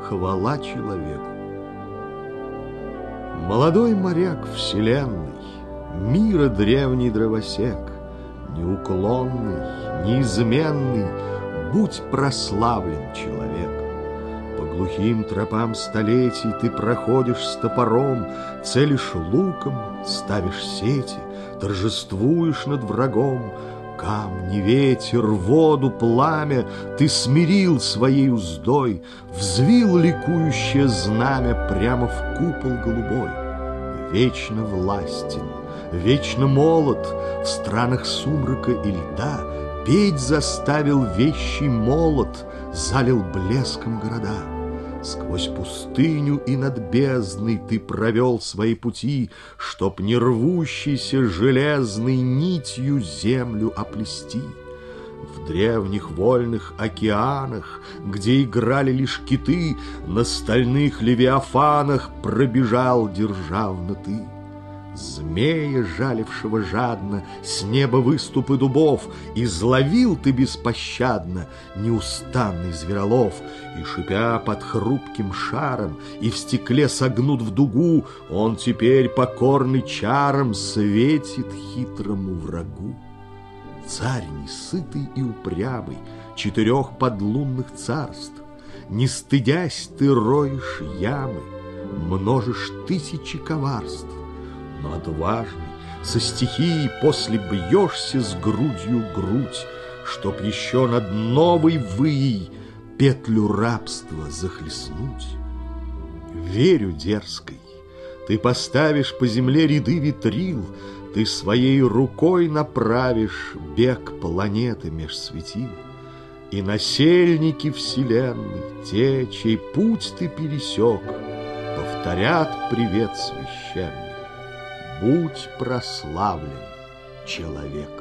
Хвала человеку. Молодой моряк вселенной, мира древний дровосек, неуклонный, неизменный, будь прославлен человек. По глухим тропам столетий ты проходишь с топором, целишь луком, ставишь сети, торжествуешь над врагом. Камни, ветер, воду, пламя ты смирил своей уздой, взвил ликующее знамя прямо в купол голубой. Вечно властен, вечно молод, в странах сумрака и льда петь заставил вещий молот, залил блеском города. Сквозь пустыню и над бездной ты провел свои пути, чтоб не рвущейся железной нитью землю оплести. В древних вольных океанах, где играли лишь киты, на стальных левиафанах пробежал державно ты. Змея, жалившего жадно с неба выступы дубов, изловил ты беспощадно неустанный зверолов, и, шипя под хрупким шаром, и в стекле согнут в дугу, он теперь, покорный чарам, светит хитрому врагу. Царь несытый и упрямый 4 подлунных царств, не стыдясь ты роешь ямы, множишь тысячи коварств, но отважный, со стихией после бьешься с грудью грудь, чтоб еще над новой выей петлю рабства захлестнуть. Верю дерзкой, ты поставишь по земле ряды ветрил, ты своей рукой направишь бег планеты меж светил, и насельники вселенной, те, чей путь ты пересек, повторят привет священный: будь прославлен, человек.